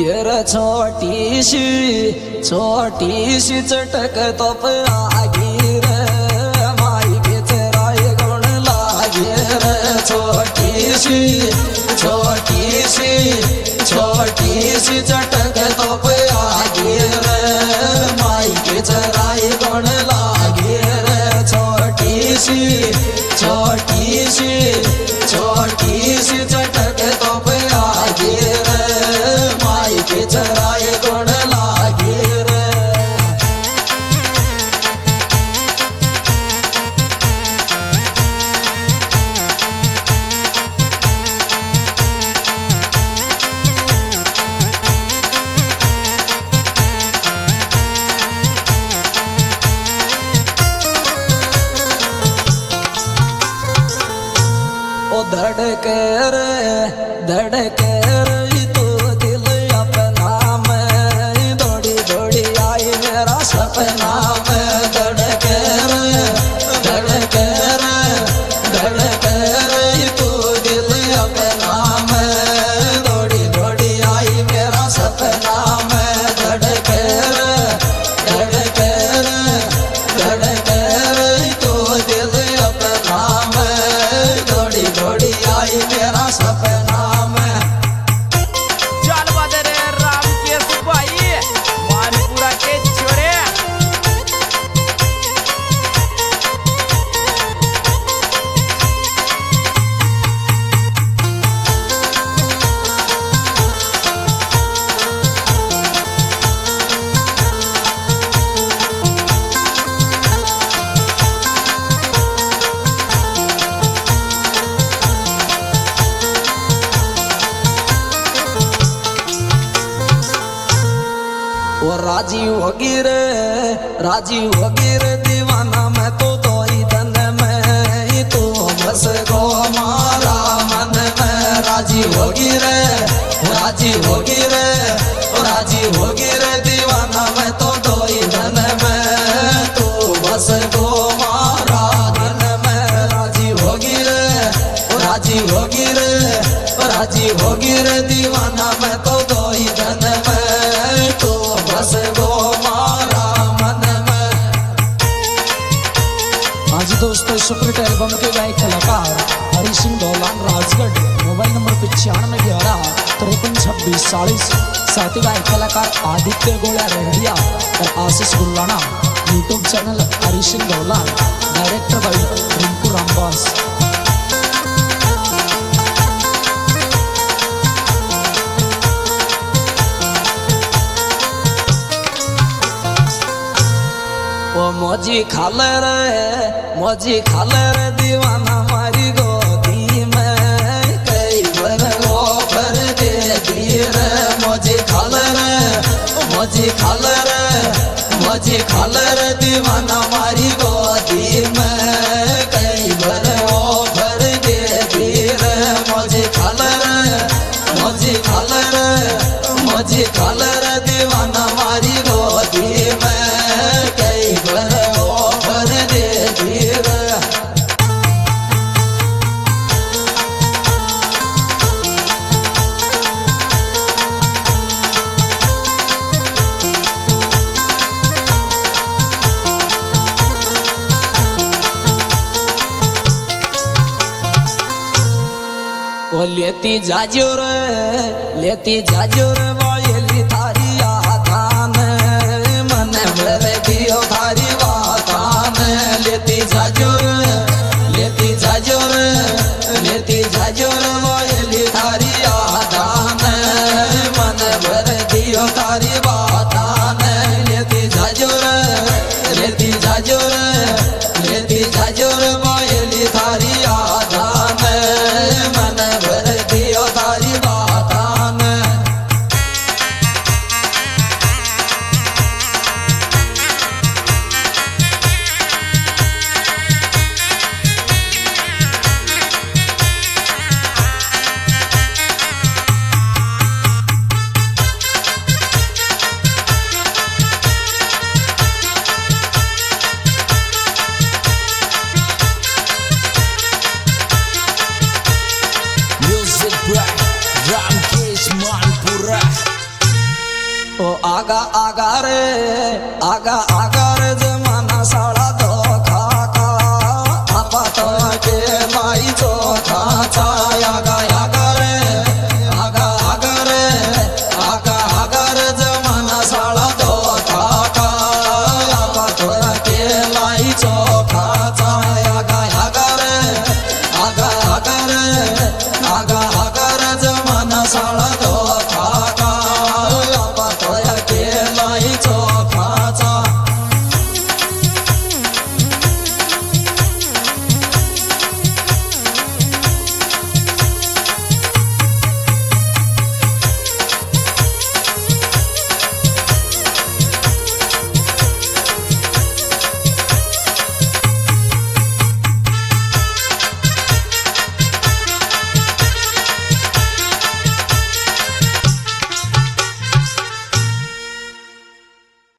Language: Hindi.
रे छोटी सी चटक तोप आगी रे माई के चराए गुण लागे रे छोटी सी चटक तोप आगी रे माई के चराए गुण लागे रे छोटी सी चटक तोप आगी रे माई के चराए गुण लागे रे। ओ धड़के रे तो दिल अपना में दौड़ी दौड़ी आई मेरा सपना में धड़के रे तो दिल अपना में दौड़ी दौड़ी आई मेरा सपना में धड़के रे तो दिल अपना में दौड़ी दौड़ी आई मेरा सपना में। चल बदरे राम के सिपाही मानपुरा के छोरे वो राजी होगी रे दीवाना मैं तो ही धन में तो बस गो मारा मन में राजी होगी रे दीवाना मैं तो ही धन में तो बस गो मारा धन में राजी होगी रे दीवाना मैं तो ही धन में तो बस गो मारा मन में। आज दोस्तों सुपरहिट एल्बम के गायक कलाकार हरि सिंह दौलान राजगढ़ मोबाइल नंबर 9511535640 साथी गायक कलाकार आदित्य गोला रेहड़िया और Ashish Gullana YouTube channel Hari Singh Daulan director भाई रिंकू रामबास। वो मोजी खाले रे दीवाना मारी गोदी में कई बार वो भर दे दी रे मोजी खाले रे दीवाना मारी गोदी में कई बार वो भर दे दी रे मोजी खाले रे दीवाना मारी गोदी में कई बार वो भर दे दी रे। वो लेती जाजो रे वायली थारी आधान मन भर दियो थारी वातान लेती जाजो रे वायली थारी आधान मन भर दियो थारी वातान लेती जाजो रे वायली थारी आधान मन भर दियो थारी वातान। ओ आगा आगा रे आगा आगा रे